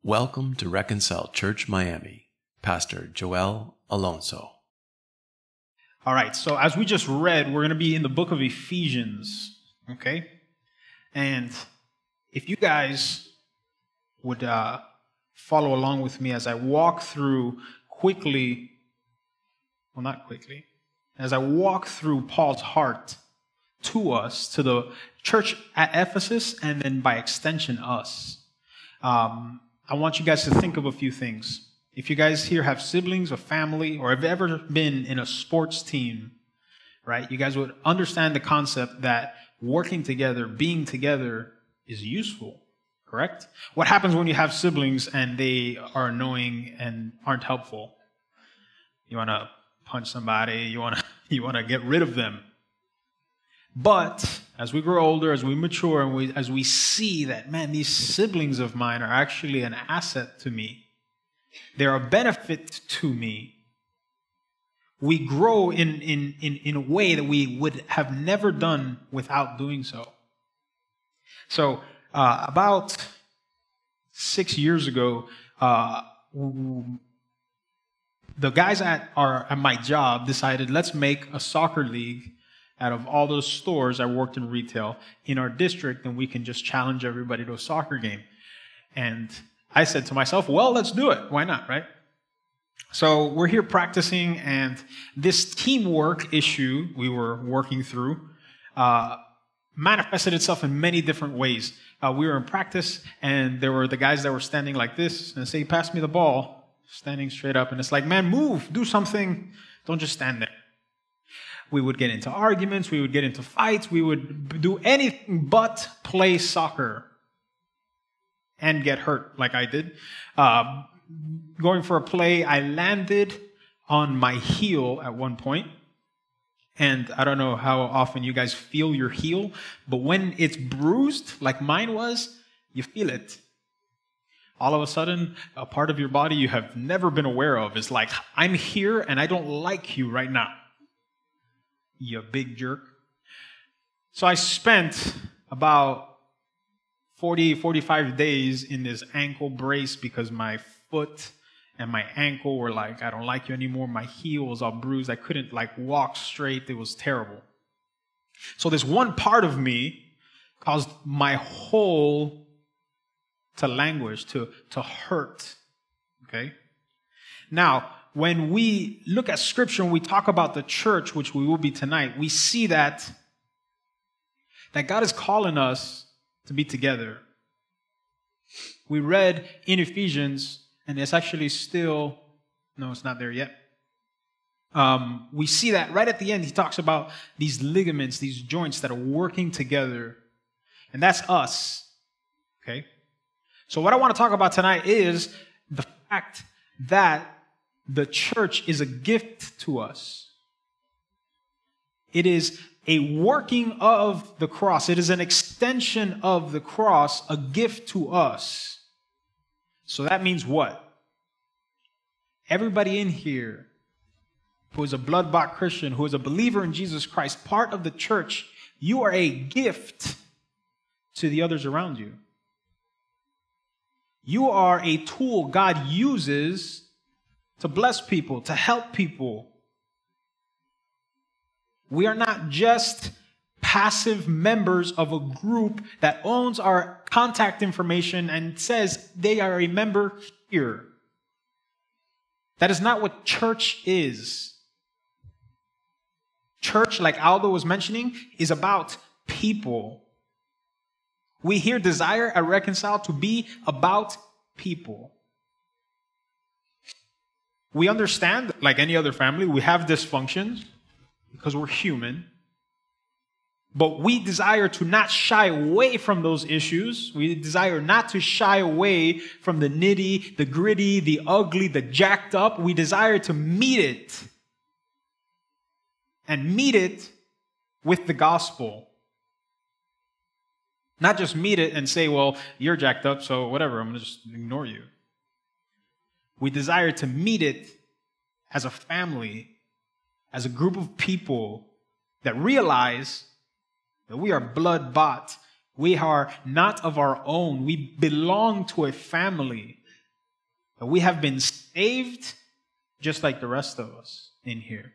Welcome to Reconcile Church Miami, Pastor Joel Alonso. All right, so as we just read, we're going to be in the book of Ephesians, okay? And if you guys would follow along with me as I walk through as I walk through Paul's heart to us, to the church at Ephesus, and then by extension us. I want you guys to think of a few things. If you guys here have siblings or family or have ever been in a sports team, right, you guys would understand the concept that working together, being together is useful, correct? What happens when you have siblings and they are annoying and aren't helpful? You want to punch somebody, you want to get rid of them. But as we grow older, as we mature, and as we see that, man, these siblings of mine are actually an asset to me, they're a benefit to me, we grow in a way that we would have never done without doing so. So about 6 years ago, the guys at my job decided, let's make a soccer league out of all those stores. I worked in retail in our district, and we can just challenge everybody to a soccer game. And I said to myself, well, let's do it. Why not, right? So we're here practicing, and this teamwork issue we were working through manifested itself in many different ways. We were in practice, and there were the guys that were standing like this, and say, pass me the ball, standing straight up. And it's like, man, move, do something. Don't just stand there. We would get into arguments, we would get into fights, we would do anything but play soccer and get hurt like I did. Going for a play, I landed on my heel at one point. And I don't know how often you guys feel your heel, but when it's bruised, like mine was, you feel it. All of a sudden, a part of your body you have never been aware of is like, I'm here and I don't like you right now. You big jerk. So I spent about 45 days in this ankle brace because my foot and my ankle were like, I don't like you anymore. My heel was all bruised. I couldn't walk straight. It was terrible. So this one part of me caused my whole to languish, to hurt. Okay? Now, when we look at Scripture and we talk about the church, which we will be tonight, we see that God is calling us to be together. We read in Ephesians, and it's actually still, no, it's not there yet. We see that right at the end, he talks about these ligaments, these joints that are working together. And that's us. Okay? So what I want to talk about tonight is the fact that the church is a gift to us. It is a working of the cross. It is an extension of the cross, a gift to us. So that means what? Everybody in here who is a blood-bought Christian, who is a believer in Jesus Christ, part of the church, you are a gift to the others around you. You are a tool God uses to bless people, to help people. We are not just passive members of a group that owns our contact information and says they are a member here. That is not what church is. Church, like Aldo was mentioning, is about people. We here desire at Reconcile to be about people. We understand, like any other family, we have dysfunctions because we're human. But we desire to not shy away from those issues. We desire not to shy away from the nitty, the gritty, the ugly, the jacked up. We desire to meet it. And meet it with the gospel. Not just meet it and say, well, you're jacked up, so whatever, I'm going to just ignore you. We desire to meet it as a family, as a group of people that realize that we are blood-bought. We are not of our own. We belong to a family. That we have been saved just like the rest of us in here.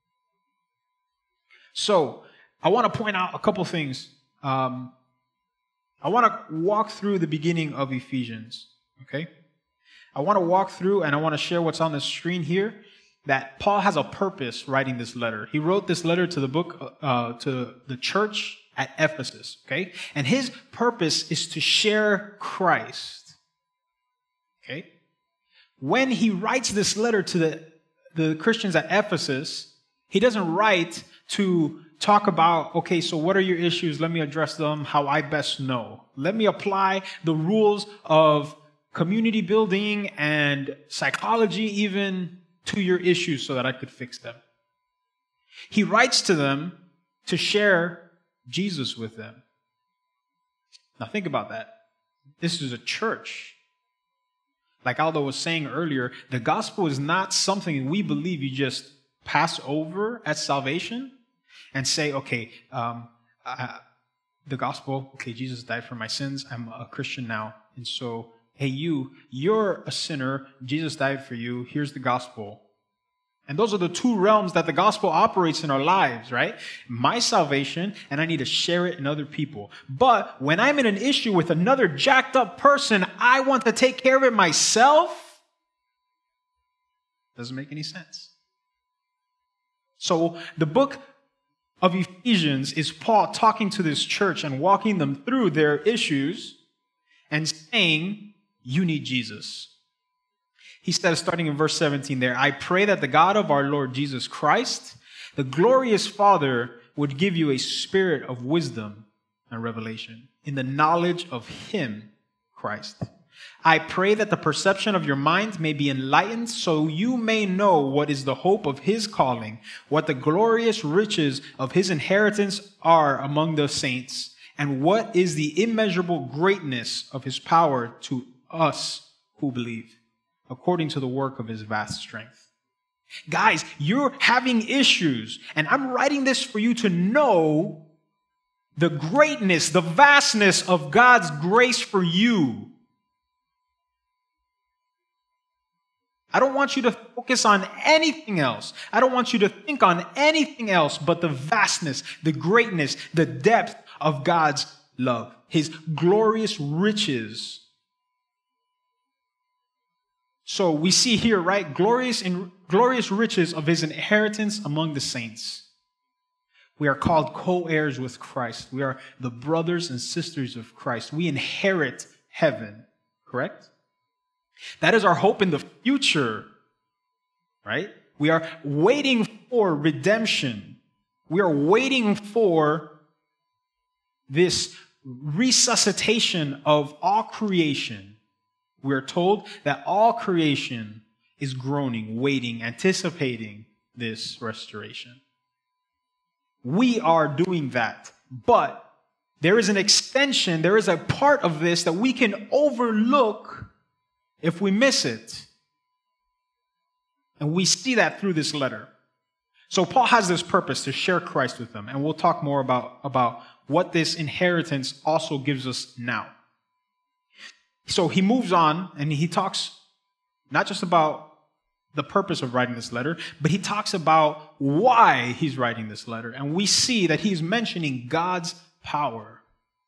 So, I want to point out a couple things. I want to walk through the beginning of Ephesians, okay? I want to walk through and I want to share what's on the screen here, that Paul has a purpose writing this letter. He wrote this letter to to the church at Ephesus, okay? And his purpose is to share Christ, okay? When he writes this letter to the Christians at Ephesus, he doesn't write to talk about, okay, so what are your issues? Let me address them how I best know. Let me apply the rules of community building and psychology even to your issues so that I could fix them. He writes to them to share Jesus with them. Now think about that. This is a church. Like Aldo was saying earlier, the gospel is not something we believe you just pass over at salvation and say, okay, the gospel, okay, Jesus died for my sins. I'm a Christian now. And so, hey, you're a sinner. Jesus died for you. Here's the gospel. And those are the two realms that the gospel operates in our lives, right? My salvation, and I need to share it in other people. But when I'm in an issue with another jacked up person, I want to take care of it myself. Doesn't make any sense. So the book of Ephesians is Paul talking to this church and walking them through their issues and saying, you need Jesus. He says, starting in verse 17 there, I pray that the God of our Lord Jesus Christ, the glorious Father, would give you a spirit of wisdom and revelation in the knowledge of Him, Christ. I pray that the perception of your mind may be enlightened so you may know what is the hope of His calling, what the glorious riches of His inheritance are among the saints, and what is the immeasurable greatness of His power to us who believe, according to the work of His vast strength. Guys, you're having issues, and I'm writing this for you to know the greatness, the vastness of God's grace for you. I don't want you to focus on anything else. I don't want you to think on anything else but the vastness, the greatness, the depth of God's love, His glorious riches. So we see here, right, glorious riches of His inheritance among the saints. We are called co-heirs with Christ. We are the brothers and sisters of Christ. We inherit heaven, correct? That is our hope in the future, right? We are waiting for redemption. We are waiting for this resuscitation of all creation. We are told that all creation is groaning, waiting, anticipating this restoration. We are doing that, but there is an extension, there is a part of this that we can overlook if we miss it. And we see that through this letter. So Paul has this purpose to share Christ with them. And we'll talk more about what this inheritance also gives us now. So he moves on and he talks not just about the purpose of writing this letter, but he talks about why he's writing this letter. And we see that he's mentioning God's power.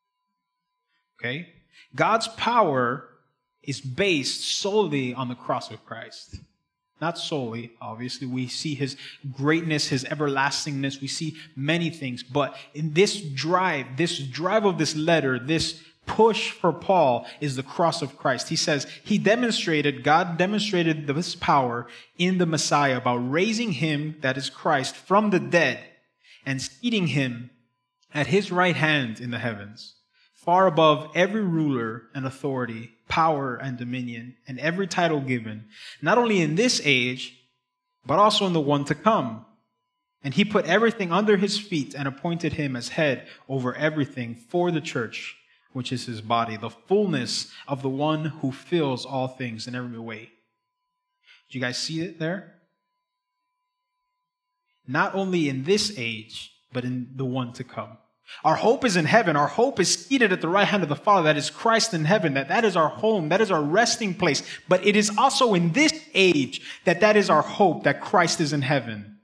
Okay? God's power is based solely on the cross of Christ. Not solely, obviously. We see His greatness, His everlastingness. We see many things. But in this drive of this letter, this push for Paul is the cross of Christ. He says God demonstrated this power in the Messiah by raising Him, that is Christ, from the dead and seating Him at His right hand in the heavens, far above every ruler and authority, power and dominion, and every title given, not only in this age, but also in the one to come. And He put everything under His feet and appointed Him as head over everything for the church, which is His body, the fullness of the one who fills all things in every way. Do you guys see it there? Not only in this age, but in the one to come. Our hope is in heaven. Our hope is seated at the right hand of the Father. That is Christ in heaven. That is our home. That is our resting place. But it is also in this age that is our hope, that Christ is in heaven.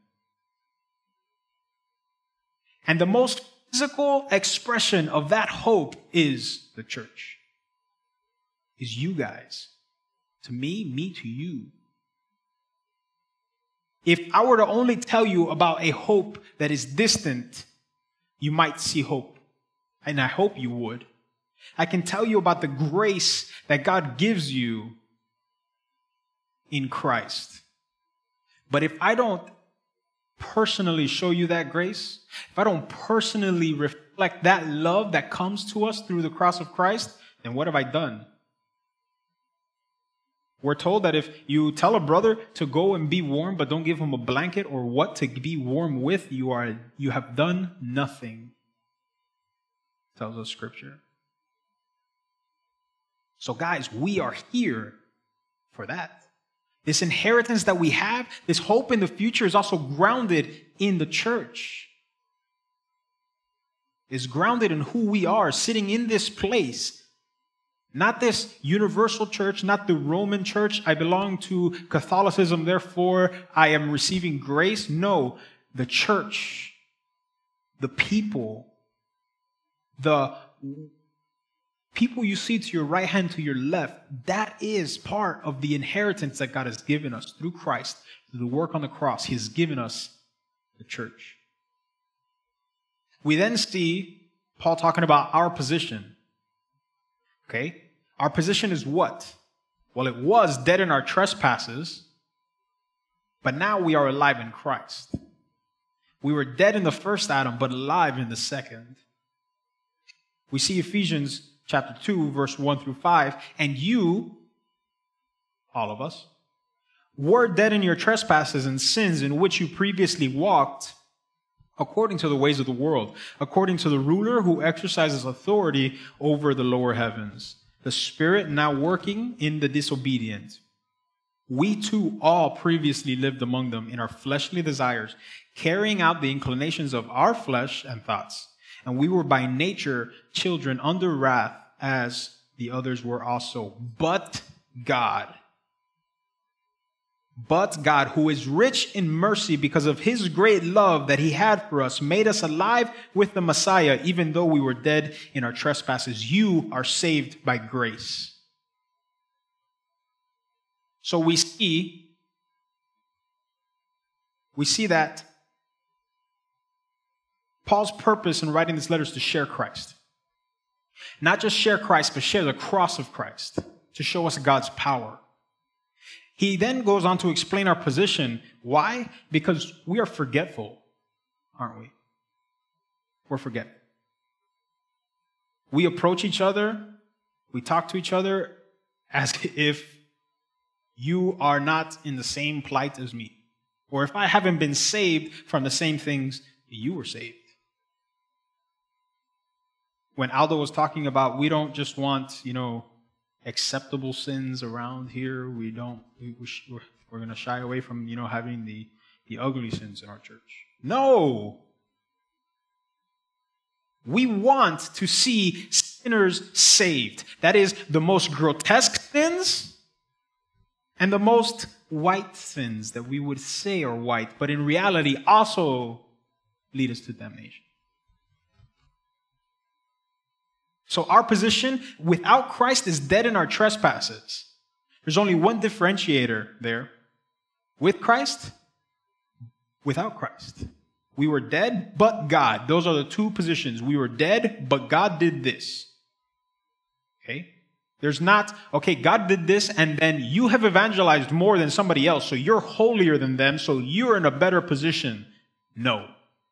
And the most physical expression of that hope is the church. Is you guys. To me to you. If I were to only tell you about a hope that is distant, you might see hope. And I hope you would. I can tell you about the grace that God gives you in Christ. But if I don't personally show you that grace, if I don't personally reflect that love that comes to us through the cross of Christ, then what have I done? We're told that if you tell a brother to go and be warm, but don't give him a blanket or what to be warm with, you have done nothing, tells us Scripture. So guys, we are here for that. This inheritance that we have, this hope in the future, is also grounded in the church. Is grounded in who we are, sitting in this place. Not this universal church, not the Roman church. I belong to Catholicism, therefore I am receiving grace. No, the church, the people you see to your right hand, to your left, that is part of the inheritance that God has given us through Christ, through the work on the cross. He has given us the church. We then see Paul talking about our position. Okay? Our position is what? Well, it was dead in our trespasses, but now we are alive in Christ. We were dead in the first Adam, but alive in the second. We see Ephesians chapter 2, verse 1 through 5, and you, all of us, were dead in your trespasses and sins in which you previously walked, according to the ways of the world, according to the ruler who exercises authority over the lower heavens, the spirit now working in the disobedient. We too all previously lived among them in our fleshly desires, carrying out the inclinations of our flesh and thoughts. And we were by nature children under wrath, as the others were also. But God, who is rich in mercy because of his great love that he had for us, made us alive with the Messiah, even though we were dead in our trespasses. You are saved by grace. So we see that Paul's purpose in writing this letter is to share Christ. Not just share Christ, but share the cross of Christ to show us God's power. He then goes on to explain our position. Why? Because we are forgetful, aren't we? We're forgetful. We approach each other, we talk to each other as if you are not in the same plight as me. Or if I haven't been saved from the same things you were saved. When Aldo was talking about we don't just want, acceptable sins around here. We're going to shy away from, having the ugly sins in our church. No! We want to see sinners saved. That is the most grotesque sins and the most white sins that we would say are white, but in reality also lead us to damnation. So our position without Christ is dead in our trespasses. There's only one differentiator there. With Christ, without Christ. We were dead, but God. Those are the two positions. We were dead, but God did this. Okay? There's not, God did this, and then you have evangelized more than somebody else, so you're holier than them, so you're in a better position. No.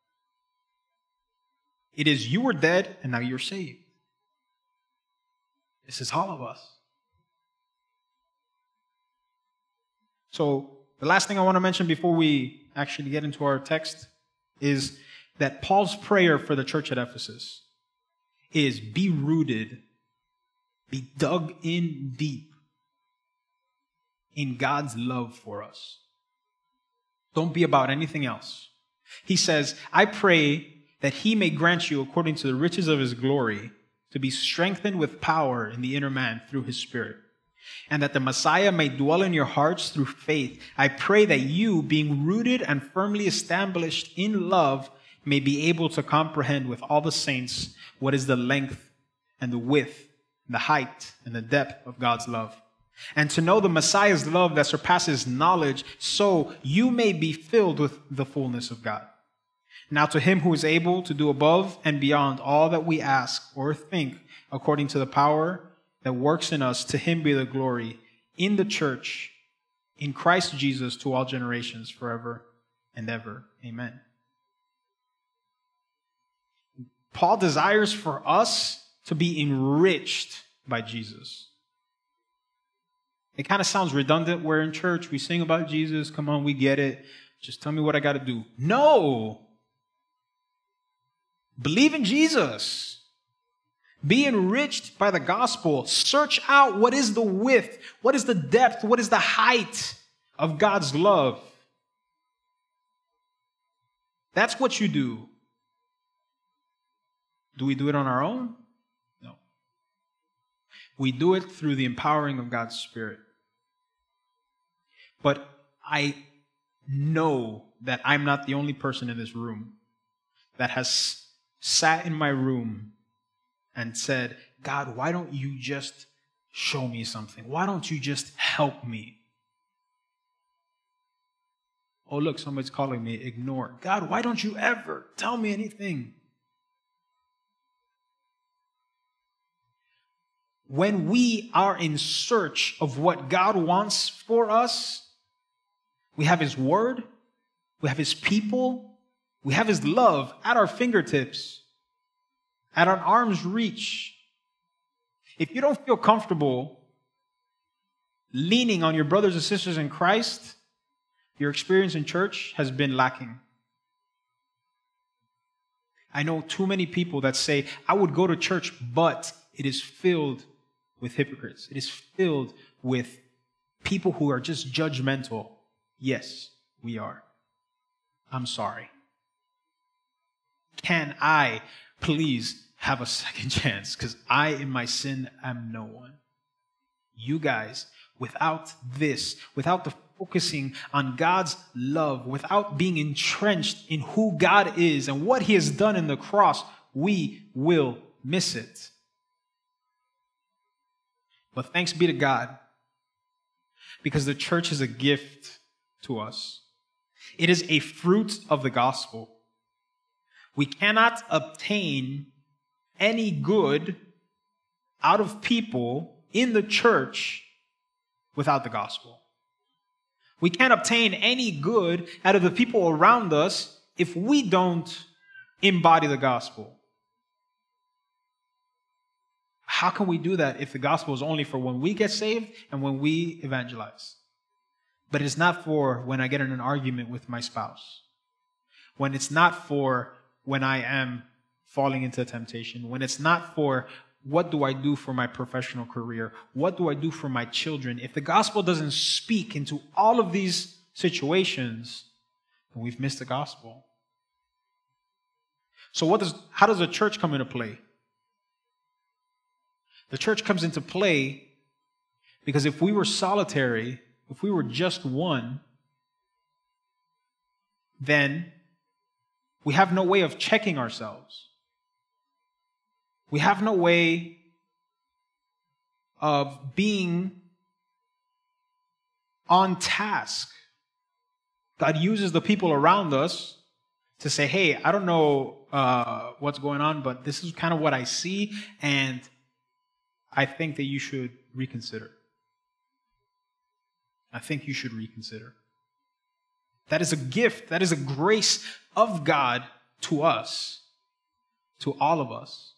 It is you were dead, and now you're saved. This is all of us. So, the last thing I want to mention before we actually get into our text is that Paul's prayer for the church at Ephesus is be rooted, be dug in deep in God's love for us. Don't be about anything else. He says, I pray that he may grant you, according to the riches of his glory, to be strengthened with power in the inner man through his Spirit, and that the Messiah may dwell in your hearts through faith. I pray that you, being rooted and firmly established in love, may be able to comprehend with all the saints what is the length and the width, and the height and the depth of God's love, and to know the Messiah's love that surpasses knowledge, so you may be filled with the fullness of God. Now to him who is able to do above and beyond all that we ask or think, according to the power that works in us, to him be the glory in the church, in Christ Jesus, to all generations, forever and ever. Amen. Paul desires for us to be enriched by Jesus. It kind of sounds redundant. We're in church, we sing about Jesus. Come on, we get it. Just tell me what I got to do. No! Believe in Jesus. Be enriched by the gospel. Search out what is the width, what is the depth, what is the height of God's love. That's what you do. Do we do it on our own? No. We do it through the empowering of God's Spirit. But I know that I'm not the only person in this room that has sat in my room and said, God, why don't you just show me something? Why don't you just help me? Oh, look, somebody's calling me. Ignore. God, why don't you ever tell me anything? When we are in search of what God wants for us, we have his word, we have his people, we have his love at our fingertips, at our arm's reach. If you don't feel comfortable leaning on your brothers and sisters in Christ, your experience in church has been lacking. I know too many people that say, I would go to church, but it is filled with hypocrites. It is filled with people who are just judgmental. Yes, we are. I'm sorry. Can I please have a second chance? Because I, in my sin, am no one. You guys, without this, without the focusing on God's love, without being entrenched in who God is and what he has done in the cross, we will miss it. But thanks be to God, because the church is a gift to us. It is a fruit of the gospel. We cannot obtain any good out of people in the church without the gospel. We can't obtain any good out of the people around us if we don't embody the gospel. How can we do that if the gospel is only for when we get saved and when we evangelize? But it's not for when I get in an argument with my spouse. When it's not for when I am falling into temptation. When it's not for what do I do for my professional career? What do I do for my children? If the gospel doesn't speak into all of these situations, then we've missed the gospel. So how does the church come into play? The church comes into play because if we were solitary, if we were just one, then we have no way of checking ourselves. We have no way of being on task. God uses the people around us to say, hey, I don't know what's going on, but this is kind of what I see, and I think that you should reconsider. I think you should reconsider. That is a gift. That is a grace of God to us, to all of us.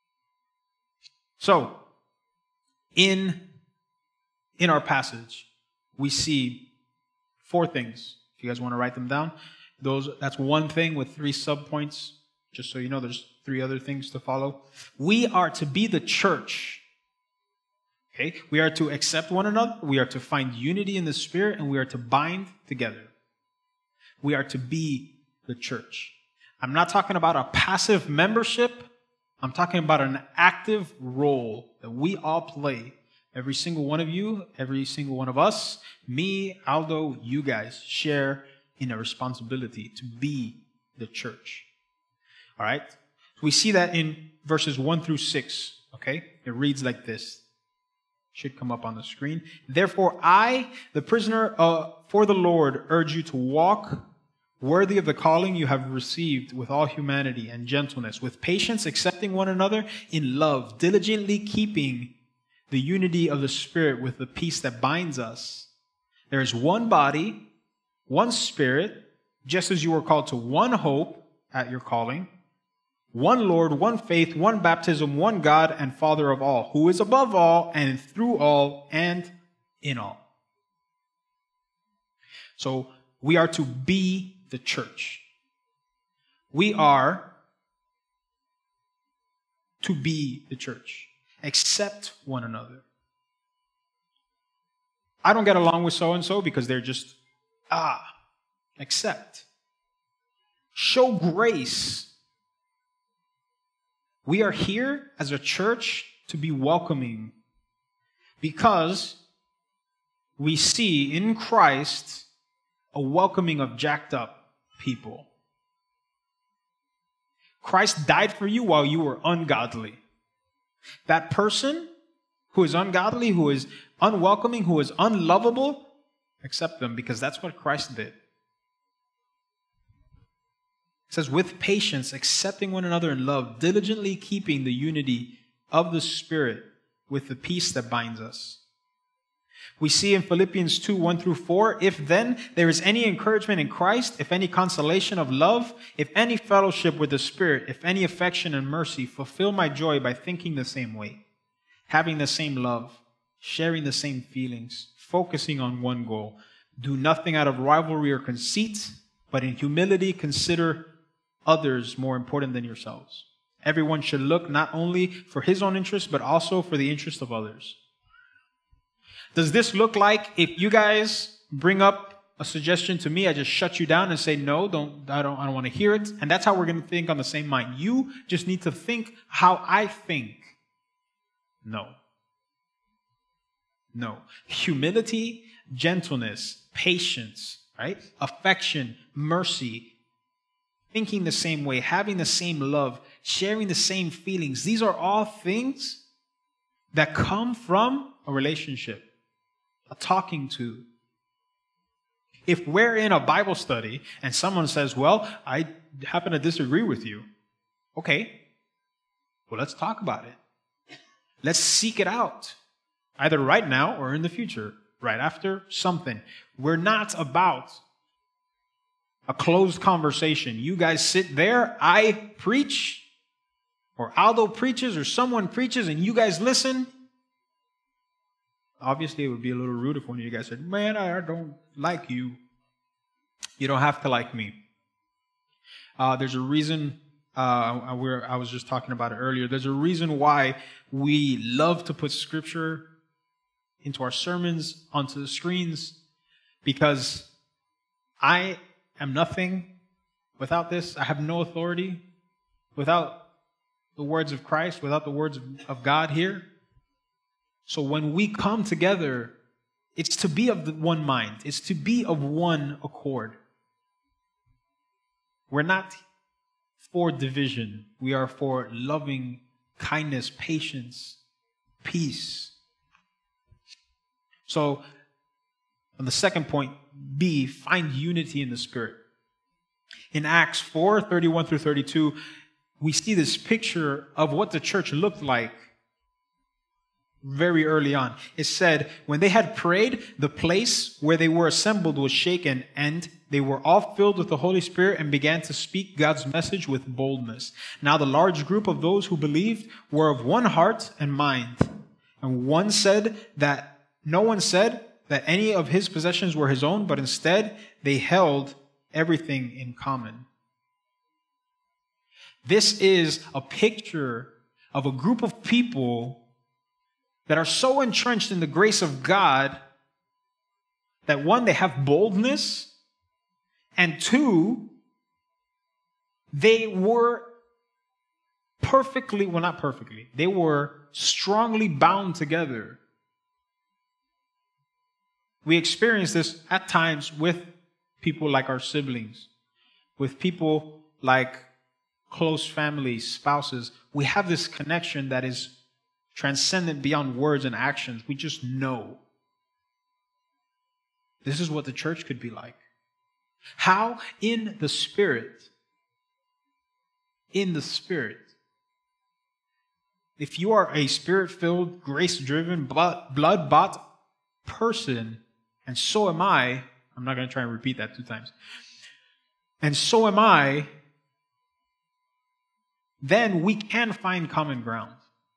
So, in our passage, we see 4 things. If you guys want to write them down, that's one thing with 3 subpoints. Just so you know, there's 3 other things to follow. We are to be the church. Okay? We are to accept one another. We are to find unity in the Spirit, and we are to bind together. We are to be the church. I'm not talking about a passive membership. I'm talking about an active role that we all play. Every single one of you, every single one of us, me, Aldo, you guys share in a responsibility to be the church. All right? We see that in verses 1 through 6. Okay? It reads like this. Should come up on the screen. Therefore, I, the prisoner for the Lord, urge you to walk worthy of the calling you have received with all humanity and gentleness, with patience, accepting one another in love, diligently keeping the unity of the Spirit with the peace that binds us. There is one body, one Spirit, just as you were called to one hope at your calling, one Lord, one faith, one baptism, one God and Father of all, who is above all and through all and in all. So we are to be the church. We are to be the church. Accept one another. I don't get along with so-and-so because they're just, accept. Show grace. We are here as a church to be welcoming because we see in Christ a welcoming of jacked up people. Christ died for you while you were ungodly. That person who is ungodly, who is unwelcoming, who is unlovable, accept them because that's what Christ did. It says, with patience, accepting one another in love, diligently keeping the unity of the Spirit with the peace that binds us. We see in Philippians 2, 1 through 4, if then there is any encouragement in Christ, if any consolation of love, if any fellowship with the Spirit, if any affection and mercy, fulfill my joy by thinking the same way, having the same love, sharing the same feelings, focusing on one goal. Do nothing out of rivalry or conceit, but in humility consider others more important than yourselves. Everyone should look not only for his own interest, but also for the interest of others. Does this look like if you guys bring up a suggestion to me, I just shut you down and say, no, I don't want to hear it. And that's how we're going to think on the same mind. You just need to think how I think. No. No. Humility, gentleness, patience, right? Affection, mercy, thinking the same way, having the same love, sharing the same feelings. These are all things that come from a relationship, a talking to. If we're in a Bible study and someone says, well, I happen to disagree with you. Okay, well, let's talk about it. Let's seek it out, either right now or in the future, right after something. We're not about a closed conversation. You guys sit there, I preach, or Aldo preaches, or someone preaches, and you guys listen. Obviously, it would be a little rude if one of you guys said, man, I don't like you. You don't have to like me. There's a reason, I was just talking about it earlier, there's a reason why we love to put scripture into our sermons, onto the screens, because I am nothing without this. I have no authority without the words of Christ, without the words of God here. So when we come together, it's to be of one mind. It's to be of one accord. We're not for division. We are for loving kindness, patience, peace. So on the second point, B, find unity in the Spirit. In Acts 4, 31 through 32, we see this picture of what the church looked like very early on. It said, when they had prayed, the place where they were assembled was shaken, and they were all filled with the Holy Spirit and began to speak God's message with boldness. Now the large group of those who believed were of one heart and mind. And no one said that any of his possessions were his own, but instead they held everything in common. This is a picture of a group of people that are so entrenched in the grace of God that one, they have boldness, and two, They were not perfectly, they were strongly bound together. We experience this at times with people like our siblings, with people like close families, spouses. We have this connection that is transcendent beyond words and actions. We just know. This is what the church could be like. How? In the Spirit. In the Spirit. If you are a Spirit-filled, grace-driven, blood-bought person, and so am I not going to try and repeat that 2 times, and so am I, then we can find common ground.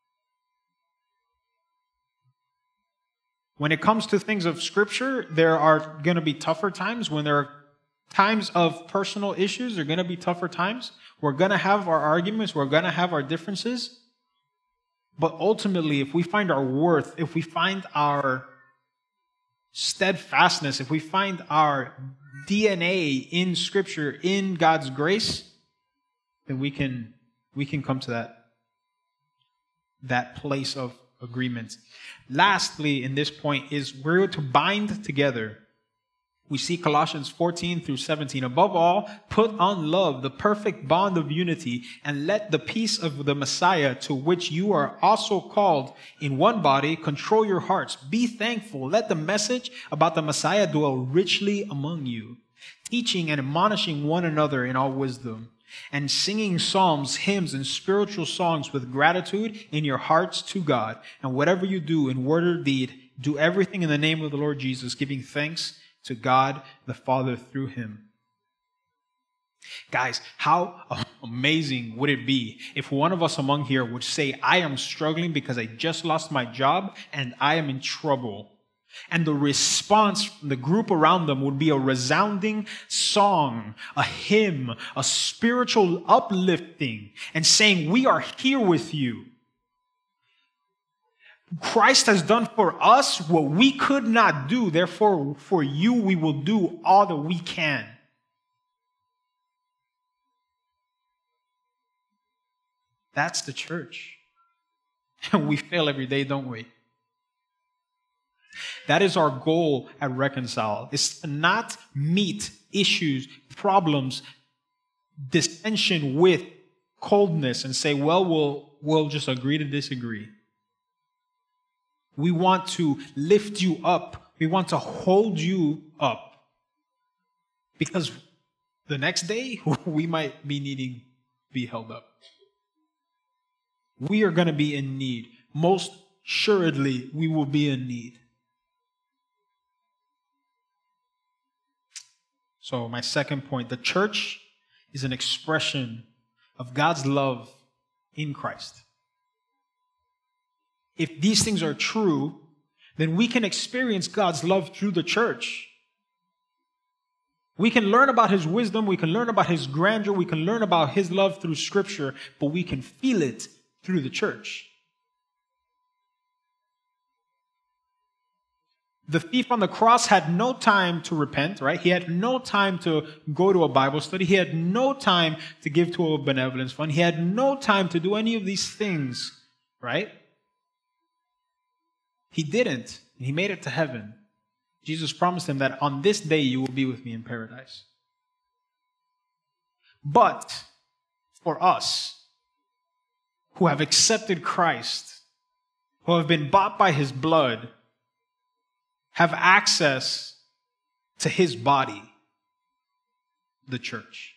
When it comes to things of Scripture, there are going to be tougher times. When there are times of personal issues, there are going to be tougher times. We're going to have our arguments. We're going to have our differences. But ultimately, if we find our worth, if we find our steadfastness, if we find our DNA in Scripture, in God's grace, then we can come to that place of agreement. Lastly, in this point, is we're to bind together. We see Colossians 14 through 17. Above all, put on love, the perfect bond of unity, and let the peace of the Messiah, to which you are also called in one body, control your hearts. Be thankful. Let the message about the Messiah dwell richly among you, teaching and admonishing one another in all wisdom, and singing psalms, hymns, and spiritual songs with gratitude in your hearts to God. And whatever you do in word or deed, do everything in the name of the Lord Jesus, giving thanks to God the Father through Him. Guys, how amazing would it be if one of us among here would say, I am struggling because I just lost my job and I am in trouble. And the response from the group around them would be a resounding song, a hymn, a spiritual uplifting, and saying, we are here with you. Christ has done for us what we could not do. Therefore, for you, we will do all that we can. That's the church. And we fail every day, don't we? That is our goal at Reconcile, is to not meet issues, problems, dissension with coldness and say, well, we'll just agree to disagree. We want to lift you up. We want to hold you up. Because the next day, we might be needing to be held up. We are going to be in need. Most assuredly, we will be in need. So my second point, the church is an expression of God's love in Christ. If these things are true, then we can experience God's love through the church. We can learn about His wisdom, we can learn about His grandeur, we can learn about His love through Scripture, but we can feel it through the church. The thief on the cross had no time to repent, right? He had no time to go to a Bible study. He had no time to give to a benevolence fund. He had no time to do any of these things, right? He didn't, and he made it to heaven. Jesus promised him that on this day you will be with me in paradise. But for us who have accepted Christ, who have been bought by His blood, have access to His body, the church.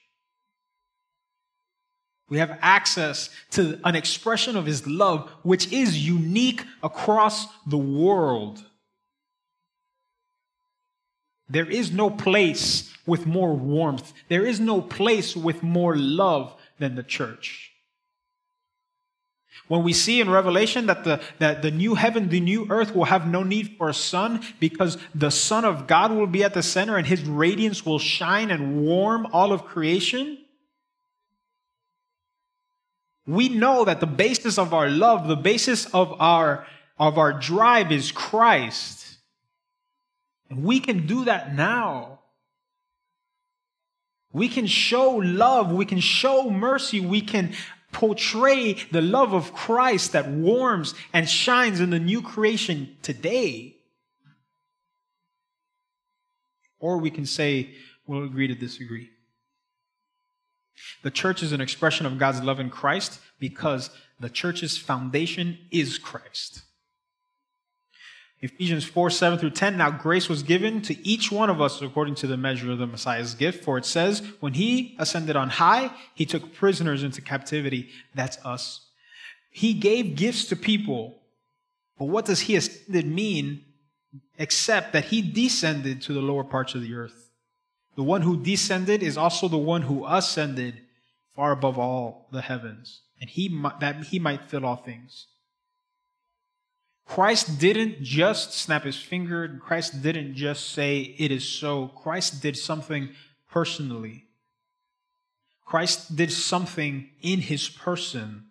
We have access to an expression of His love which is unique across the world. There is no place with more warmth. There is no place with more love than the church. When we see in Revelation that the new heaven, the new earth will have no need for a sun because the Son of God will be at the center and His radiance will shine and warm all of creation, we know that the basis of our love, the basis of our drive is Christ. And we can do that now. We can show love. We can show mercy. We can portray the love of Christ that warms and shines in the new creation today. Or we can say, we'll agree to disagree. The church is an expression of God's love in Christ because the church's foundation is Christ. Ephesians 4:7-10, now grace was given to each one of us according to the measure of the Messiah's gift. For it says, when he ascended on high, he took prisoners into captivity. That's us. He gave gifts to people. But what does he ascended mean except that he descended to the lower parts of the earth? The one who descended is also the one who ascended far above all the heavens, and that he might fill all things. Christ didn't just snap his finger. Christ didn't just say, it is so. Christ did something personally. Christ did something in his person.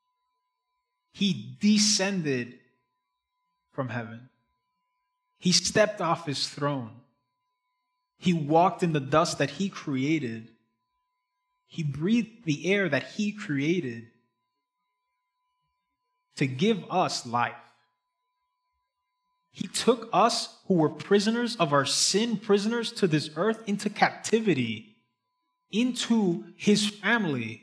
He descended from heaven. He stepped off his throne. He walked in the dust that he created. He breathed the air that he created to give us life. He took us who were prisoners of our sin, prisoners to this earth, into captivity, into his family.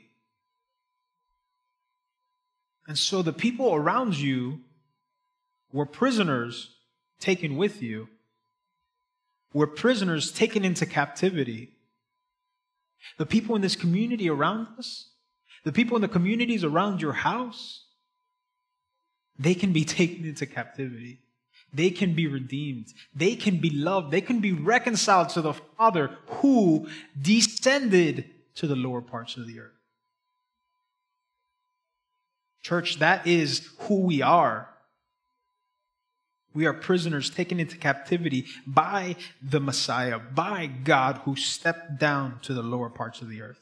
And so the people around you were prisoners taken with you, were prisoners taken into captivity. The people in this community around us, the people in the communities around your house, they can be taken into captivity. They can be redeemed. They can be loved. They can be reconciled to the Father who descended to the lower parts of the earth. Church, that is who we are. We are prisoners taken into captivity by the Messiah, by God who stepped down to the lower parts of the earth.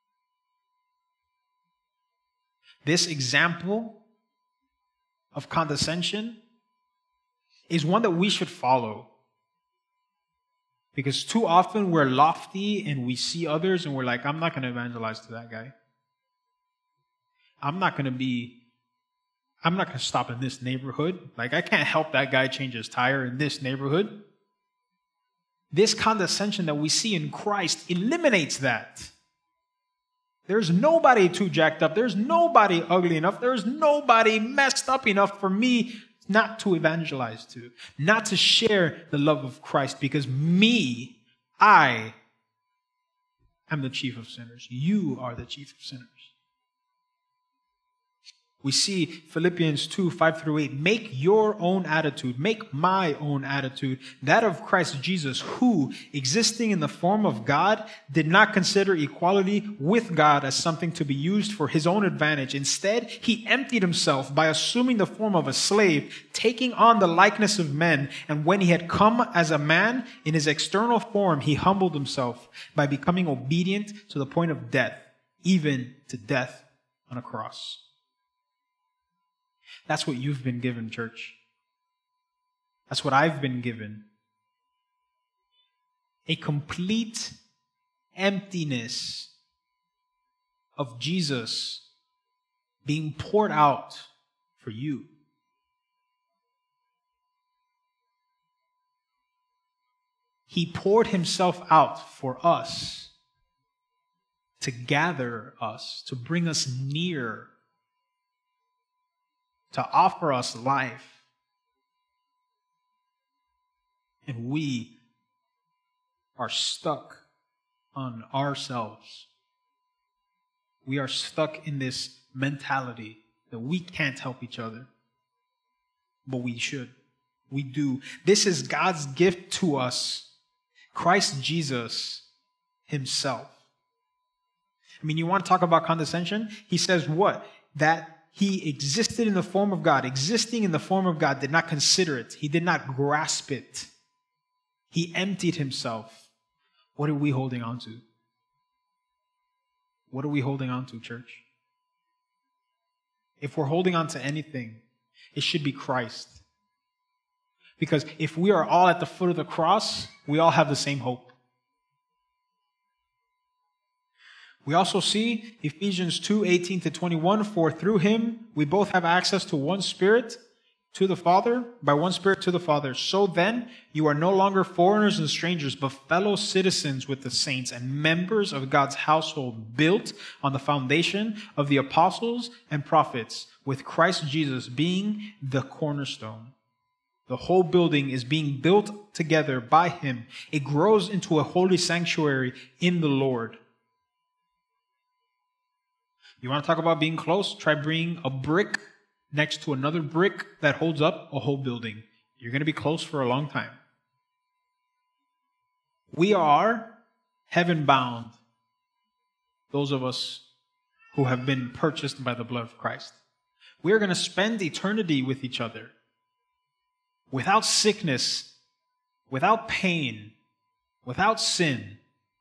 This example of condescension is one that we should follow. Because too often we're lofty and we see others and we're like, I'm not going to evangelize to that guy. I'm not going to stop in this neighborhood. Like, I can't help that guy change his tire in this neighborhood. This condescension that we see in Christ eliminates that. There's nobody too jacked up. There's nobody ugly enough. There's nobody messed up enough for me not to evangelize to, not to share the love of Christ, because I am the chief of sinners. You are the chief of sinners. We see Philippians 2:5-8, make your own attitude, make my own attitude, that of Christ Jesus, who, existing in the form of God, did not consider equality with God as something to be used for his own advantage. Instead, he emptied himself by assuming the form of a slave, taking on the likeness of men, and when he had come as a man in his external form, he humbled himself by becoming obedient to the point of death, even to death on a cross. That's what you've been given, church. That's what I've been given. A complete emptiness of Jesus being poured out for you. He poured himself out for us to gather us, to bring us near, to offer us life. And we are stuck on ourselves. We are stuck in this mentality that we can't help each other. But we should. We do. This is God's gift to us. Christ Jesus himself. I mean, you want to talk about condescension? He says what? That he existed in the form of God. Existing in the form of God, did not consider it. He did not grasp it. He emptied himself. What are we holding on to? What are we holding on to, church? If we're holding on to anything, it should be Christ. Because if we are all at the foot of the cross, we all have the same hope. We also see Ephesians 2:18-21, for through him we both have access to one Spirit to the Father, by one Spirit to the Father. So then, you are no longer foreigners and strangers, but fellow citizens with the saints and members of God's household, built on the foundation of the apostles and prophets, with Christ Jesus being the cornerstone. The whole building is being built together by him. It grows into a holy sanctuary in the Lord. You want to talk about being close? Try bringing a brick next to another brick that holds up a whole building. You're going to be close for a long time. We are heaven-bound, those of us who have been purchased by the blood of Christ. We are going to spend eternity with each other, without sickness, without pain, without sin.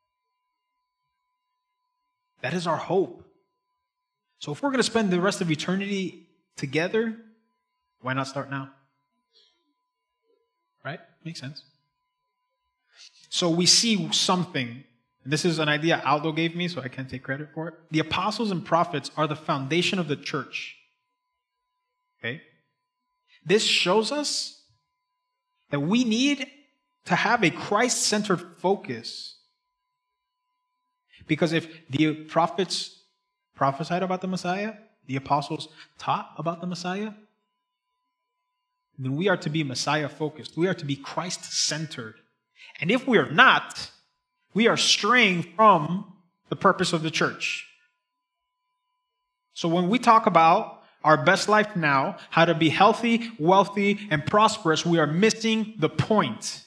That is our hope. So if we're going to spend the rest of eternity together, why not start now? Right? Makes sense. So we see something. And this is an idea Aldo gave me, so I can't take credit for it. The apostles and prophets are the foundation of the church. Okay? This shows us that we need to have a Christ-centered focus. Because if the prophets prophesied about the Messiah, the apostles taught about the Messiah, then we are to be Messiah-focused. We are to be Christ-centered. And if we are not, we are straying from the purpose of the church. So when we talk about our best life now, how to be healthy, wealthy, and prosperous, we are missing the point.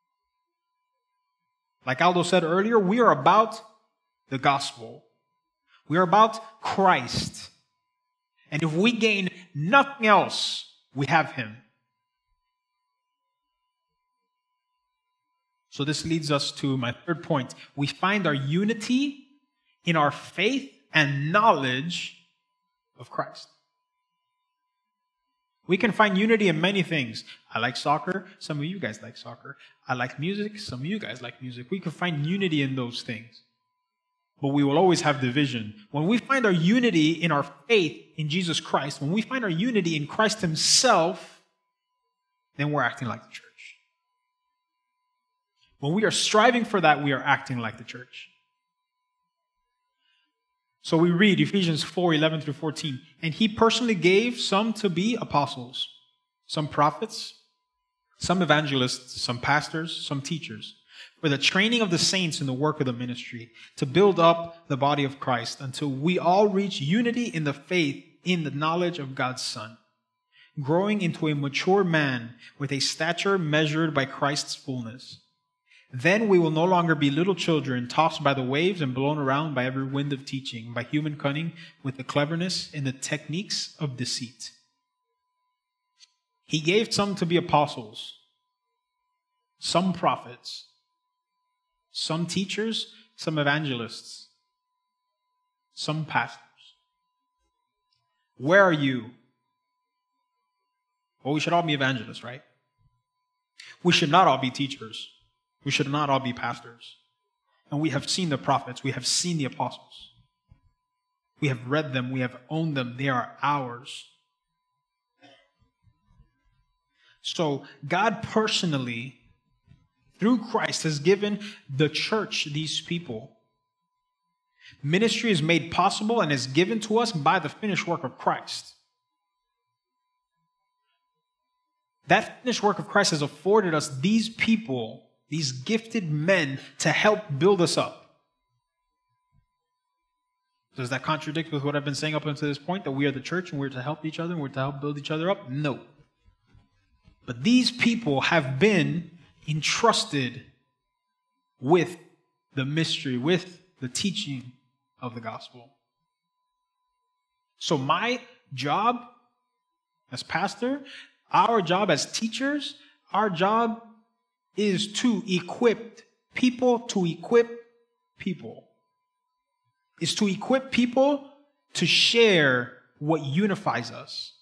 Like Aldo said earlier, we are about the gospel. We are about Christ. And if we gain nothing else, we have him. So this leads us to my third point. We find our unity in our faith and knowledge of Christ. We can find unity in many things. I like soccer. Some of you guys like soccer. I like music. Some of you guys like music. We can find unity in those things. But we will always have division. When we find our unity in our faith in Jesus Christ, when we find our unity in Christ himself, then we're acting like the church. When we are striving for that, we are acting like the church. So we read Ephesians 4:11-14. And he personally gave some to be apostles, some prophets, some evangelists, some pastors, some teachers, for the training of the saints in the work of the ministry, to build up the body of Christ until we all reach unity in the faith, in the knowledge of God's Son, growing into a mature man with a stature measured by Christ's fullness. Then we will no longer be little children, tossed by the waves and blown around by every wind of teaching, by human cunning, with the cleverness and the techniques of deceit. He gave some to be apostles, some prophets, some teachers, some evangelists, some pastors. Where are you? Well, we should all be evangelists, right? We should not all be teachers. We should not all be pastors. And we have seen the prophets. We have seen the apostles. We have read them. We have owned them. They are ours. So God personally, through Christ, has given the church these people. Ministry is made possible and is given to us by the finished work of Christ. That finished work of Christ has afforded us these people, these gifted men, to help build us up. Does that contradict with what I've been saying up until this point, that we are the church and we're to help each other and we're to help build each other up? No. But these people have been entrusted with the mystery, with the teaching of the gospel. So my job as pastor, our job as teachers, our job is to equip people is to equip people to share what unifies us.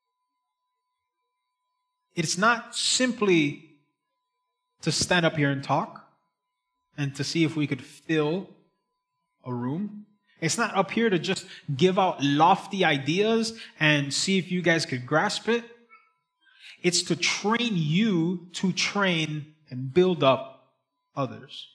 It's not simply to stand up here and talk and to see if we could fill a room. It's not up here to just give out lofty ideas and see if you guys could grasp it. It's to train you to train and build up others.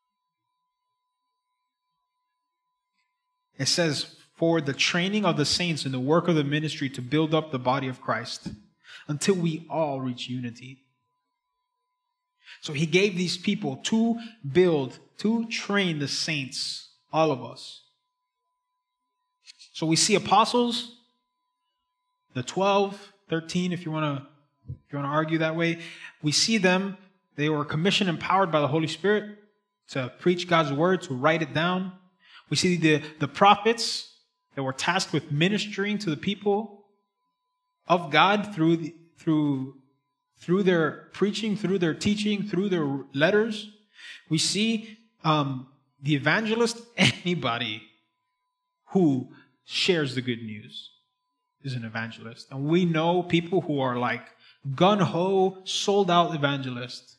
It says, for the training of the saints in the work of the ministry to build up the body of Christ until we all reach unity. So he gave these people to build, to train the saints, all of us. So we see apostles, the 12, 13, if you want to argue that way. We see them, they were commissioned and empowered by the Holy Spirit to preach God's word, to write it down. We see the prophets that were tasked with ministering to the people of God through their preaching, through their teaching, through their letters. We see the evangelist, anybody who shares the good news is an evangelist. And we know people who are like gun-ho, sold-out evangelists.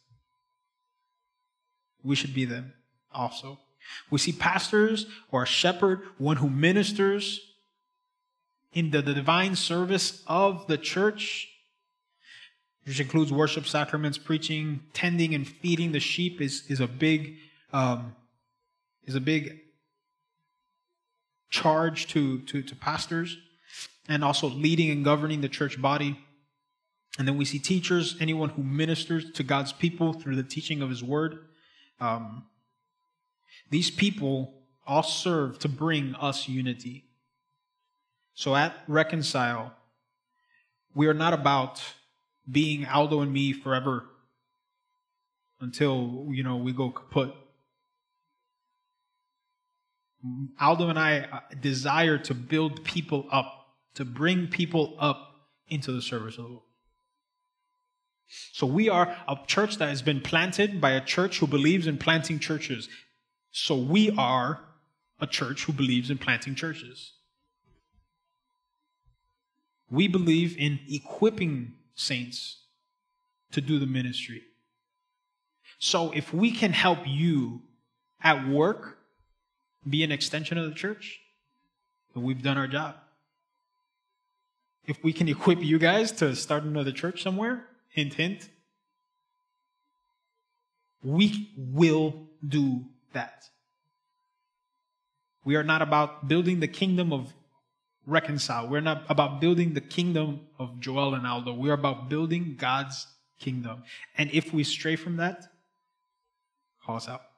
We should be them also. We see pastors or a shepherd, one who ministers in the divine service of the church, which includes worship, sacraments, preaching, tending, and feeding the sheep is a big charge to pastors, and also leading and governing the church body. And then we see teachers, anyone who ministers to God's people through the teaching of His word. These people all serve to bring us unity. So at Reconcile, we are not about being Aldo and me forever until, we go kaput. Aldo and I desire to build people up, to bring people up into the service of the Lord. So we are a church that has been planted by a church who believes in planting churches. So we are a church who believes in planting churches. We believe in equipping saints to do the ministry. So if we can help you at work be an extension of the church, then we've done our job. If we can equip you guys to start another church somewhere, hint, hint, we will do that. We are not about building the kingdom of Reconcile. We're not about building the kingdom of Joel and Aldo. We're about building God's kingdom. And if we stray from that, call us out.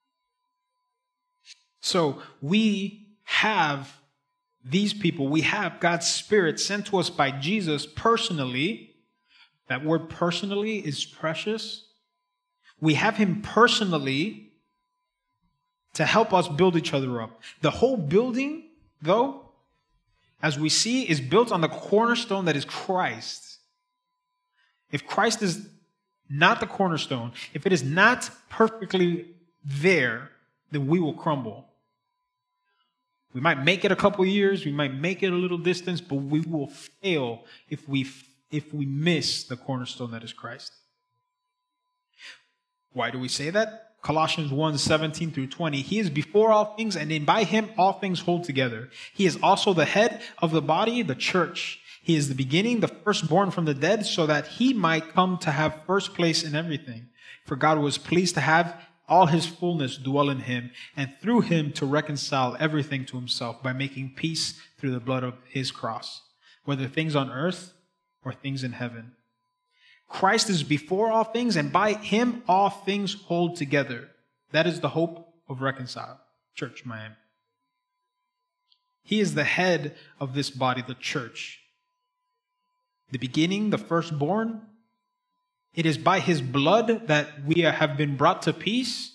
So we have these people. We have God's Spirit sent to us by Jesus personally. That word personally is precious. We have Him personally to help us build each other up. The whole building, though, as we see, is built on the cornerstone that is Christ. If Christ is not the cornerstone, if it is not perfectly there, then we will crumble. We might make it a couple years, we might make it a little distance, but we will fail if we miss the cornerstone that is Christ. Why do we say that? Colossians 1:17 through 20. He is before all things, and by Him all things hold together. He is also the head of the body, the church. He is the beginning, the firstborn from the dead, so that He might come to have first place in everything. For God was pleased to have all His fullness dwell in Him, and through Him to reconcile everything to Himself by making peace through the blood of His cross, whether things on earth or things in heaven. Christ is before all things, and by Him all things hold together. That is the hope of Reconcile, Church Miami. He is the head of this body, the church. The beginning, the firstborn. It is by His blood that we have been brought to peace.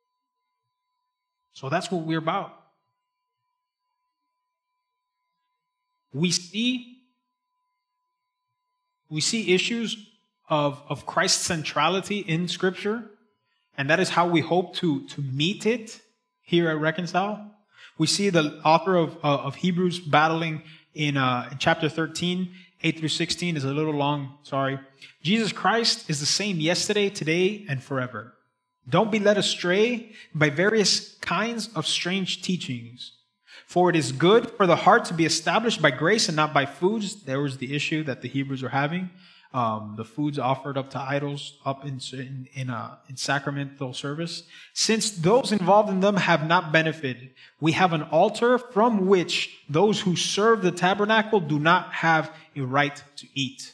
So that's what we're about. We see issues of Christ's centrality in Scripture, and that is how we hope to meet it here at Reconcile. We see the author of Hebrews battling in chapter 13, 8 through 16 is a little long, sorry. Jesus Christ is the same yesterday, today, and forever. Don't be led astray by various kinds of strange teachings. For it is good for the heart to be established by grace and not by foods. There was the issue that the Hebrews were having. The foods offered up to idols up in sacramental service. Since those involved in them have not benefited, we have an altar from which those who serve the tabernacle do not have a right to eat.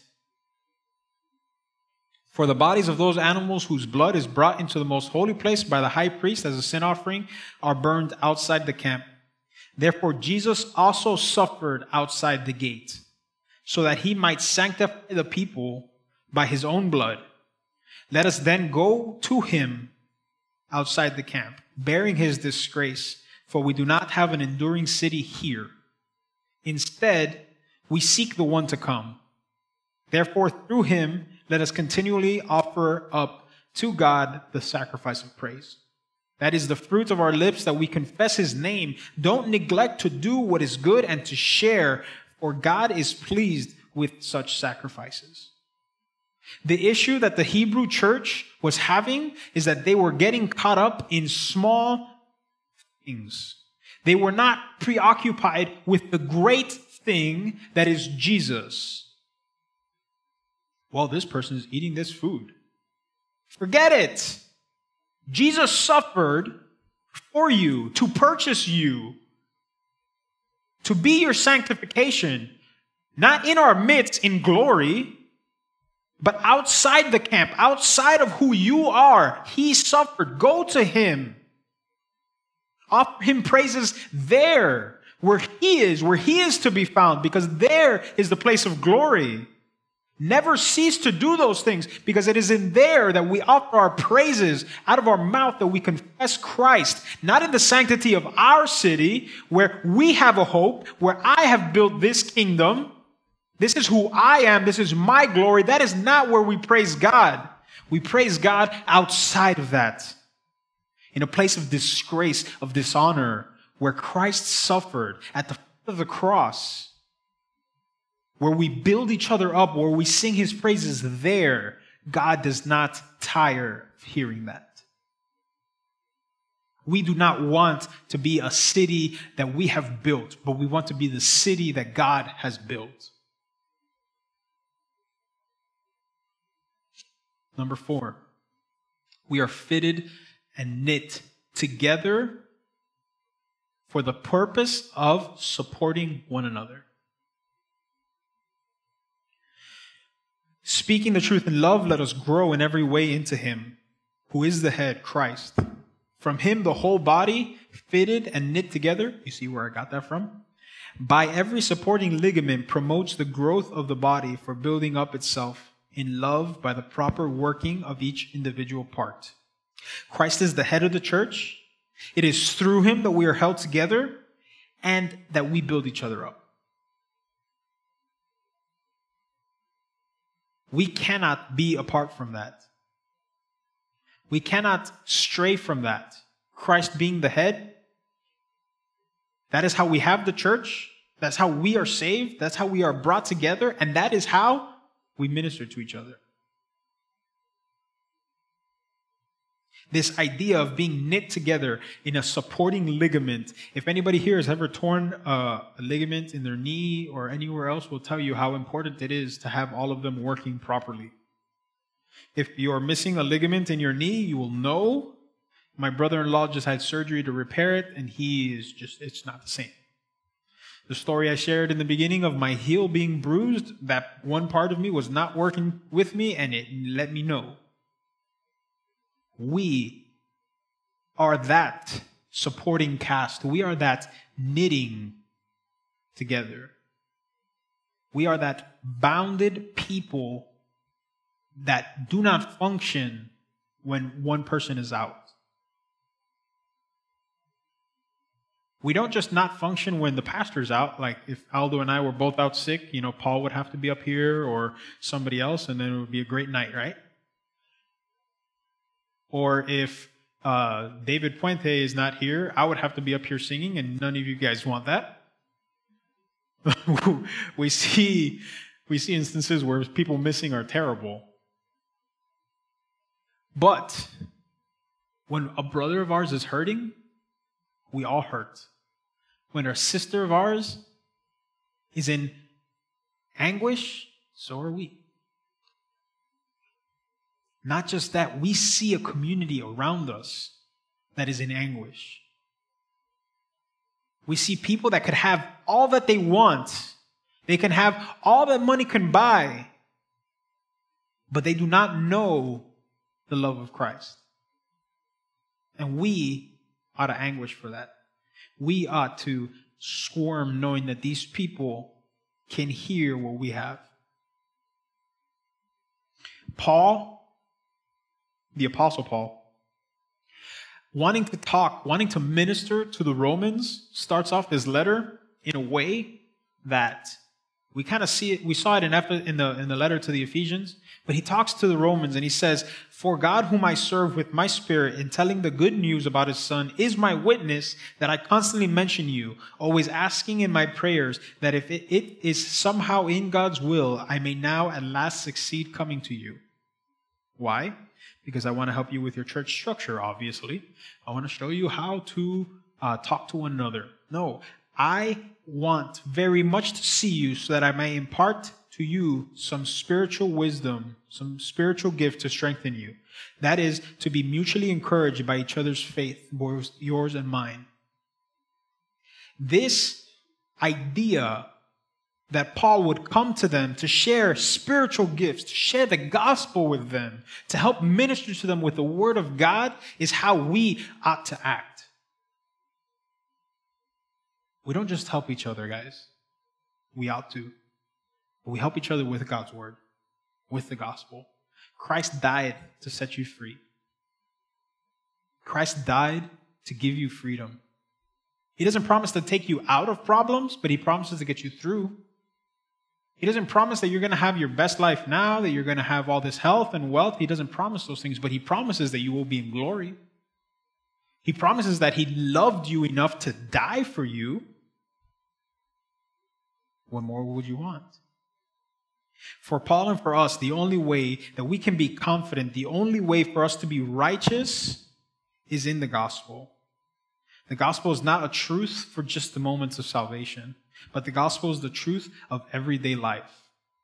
For the bodies of those animals whose blood is brought into the most holy place by the high priest as a sin offering are burned outside the camp. Therefore Jesus also suffered outside the gate, so that he might sanctify the people by his own blood. Let us then go to him outside the camp, bearing his disgrace, for we do not have an enduring city here. Instead, we seek the one to come. Therefore, through him, let us continually offer up to God the sacrifice of praise. That is the fruit of our lips, that we confess his name. Don't neglect to do what is good and to share, for God is pleased with such sacrifices. The issue that the Hebrew church was having is that they were getting caught up in small things. They were not preoccupied with the great thing that is Jesus. Well, this person is eating this food. Forget it. Jesus suffered for you, to purchase you, to be your sanctification, not in our midst in glory, but outside the camp, outside of who you are. He suffered. Go to him. Offer him praises there, where he is to be found, because there is the place of glory. Never cease to do those things, because it is in there that we offer our praises out of our mouth, that we confess Christ, not in the sanctity of our city where we have a hope, where I have built this kingdom. This is who I am. This is my glory. That is not where we praise God. We praise God outside of that, in a place of disgrace, of dishonor, where Christ suffered at the foot of the cross, where we build each other up, where we sing his praises. There, God does not tire of hearing that. We do not want to be a city that we have built, but we want to be the city that God has built. Number 4, we are fitted and knit together for the purpose of supporting one another. Speaking the truth in love, let us grow in every way into him, who is the head, Christ. From him, the whole body, fitted and knit together, you see where I got that from, by every supporting ligament promotes the growth of the body for building up itself in love by the proper working of each individual part. Christ is the head of the church. It is through him that we are held together and that we build each other up. We cannot be apart from that. We cannot stray from that. Christ being the head, that is how we have the church. That's how we are saved. That's how we are brought together. And that is how we minister to each other. This idea of being knit together in a supporting ligament. If anybody here has ever torn a ligament in their knee or anywhere else, will tell you how important it is to have all of them working properly. If you're missing a ligament in your knee, you will know. My brother-in-law just had surgery to repair it, and it's not the same. The story I shared in the beginning of my heel being bruised, that one part of me was not working with me, and it let me know. We are that supporting cast. We are that knitting together. We are that bounded people that do not function when one person is out. We don't just not function when the pastor's out. Like if Aldo and I were both out sick, Paul would have to be up here or somebody else, and then it would be a great night, right? Or if David Puente is not here, I would have to be up here singing, and none of you guys want that. We see instances where people missing are terrible. But when a brother of ours is hurting, we all hurt. when a sister of ours is in anguish, so are we. Not just that, we see a community around us that is in anguish. We see people that could have all that they want. They can have all that money can buy, but they do not know the love of Christ. And we ought to anguish for that. We ought to squirm knowing that these people can hear what we have. Paul, the Apostle Paul, wanting to minister to the Romans, starts off his letter in a way that we kind of see it. We saw it in the letter to the Ephesians, but he talks to the Romans and he says, "For God whom I serve with my spirit in telling the good news about his Son is my witness that I constantly mention you, always asking in my prayers that if it is somehow in God's will, I may now at last succeed coming to you." Why? Because I want to help you with your church structure, obviously. I want to show you how to talk to one another. No, I want very much to see you so that I may impart to you some spiritual wisdom, some spiritual gift to strengthen you. That is, to be mutually encouraged by each other's faith, both yours and mine. This idea that Paul would come to them to share spiritual gifts, to share the gospel with them, to help minister to them with the word of God is how we ought to act. We don't just help each other, guys. We ought to. But we help each other with God's word, with the gospel. Christ died to set you free. Christ died to give you freedom. He doesn't promise to take you out of problems, but he promises to get you through. He doesn't promise that you're going to have your best life now, that you're going to have all this health and wealth. He doesn't promise those things, but he promises that you will be in glory. He promises that he loved you enough to die for you. What more would you want? For Paul and for us, the only way that we can be confident, the only way for us to be righteous is in the gospel. The gospel is not a truth for just the moments of salvation, but the gospel is the truth of everyday life.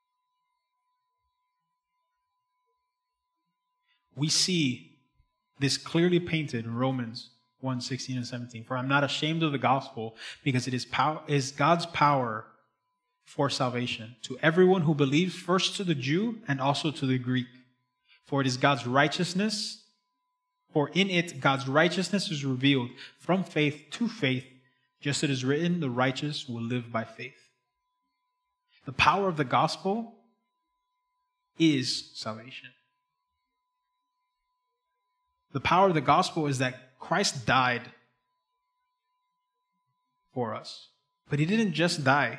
We see this clearly painted in Romans 1:16 and 17. For I'm not ashamed of the gospel, because it is God's power for salvation to everyone who believes, first to the Jew and also to the Greek. For it is God's righteousness, for in it God's righteousness is revealed from faith to faith, just as it is written, the righteous will live by faith. The power of the gospel is salvation. The power of the gospel is that Christ died for us. But he didn't just die.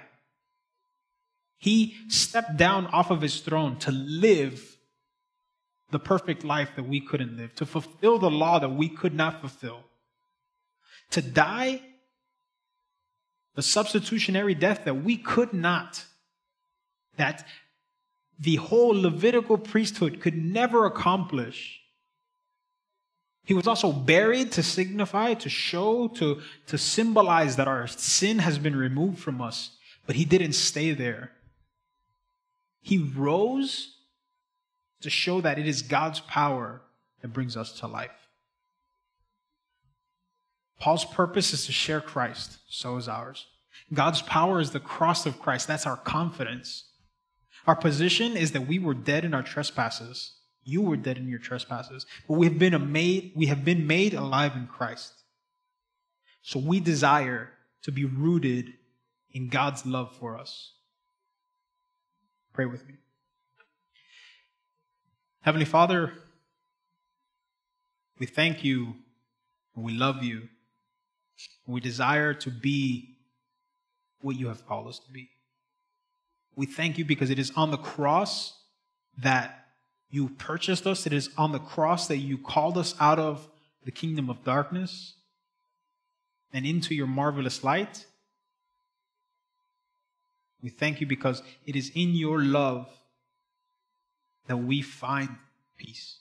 He stepped down off of his throne to live the perfect life that we couldn't live, to fulfill the law that we could not fulfill. To die the substitutionary death that we could not, that the whole Levitical priesthood could never accomplish. He was also buried to signify, to show, to symbolize that our sin has been removed from us. But he didn't stay there. He rose to show that it is God's power that brings us to life. Paul's purpose is to share Christ. So is ours. God's power is the cross of Christ. That's our confidence. Our position is that we were dead in our trespasses. You were dead in your trespasses. But we have been made alive in Christ. So we desire to be rooted in God's love for us. Pray with me. Heavenly Father, we thank you and we love you. We desire to be what you have called us to be. We thank you because it is on the cross that you purchased us. It is on the cross that you called us out of the kingdom of darkness and into your marvelous light. We thank you because it is in your love that we find peace.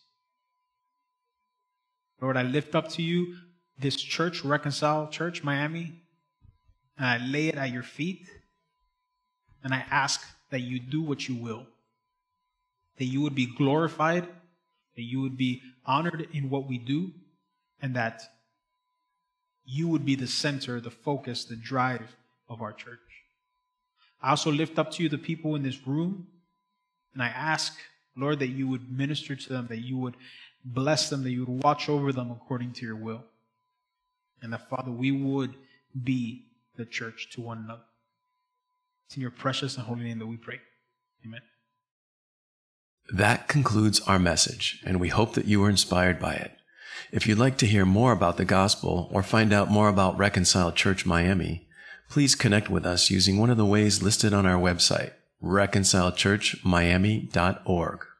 Lord, I lift up to you this church, Reconcile Church, Miami. and I lay it at your feet, and I ask that you do what you will, that you would be glorified, that you would be honored in what we do, and that you would be the center, the focus, the drive of our church. I also lift up to you the people in this room, and I ask, Lord, that you would minister to them, that you would bless them, that you would watch over them according to your will. And that, Father, we would be the church to one another. It's in your precious and holy name that we pray. Amen. That concludes our message, and we hope that you were inspired by it. If you'd like to hear more about the gospel or find out more about Reconciled Church Miami, please connect with us using one of the ways listed on our website, reconciledchurchmiami.org.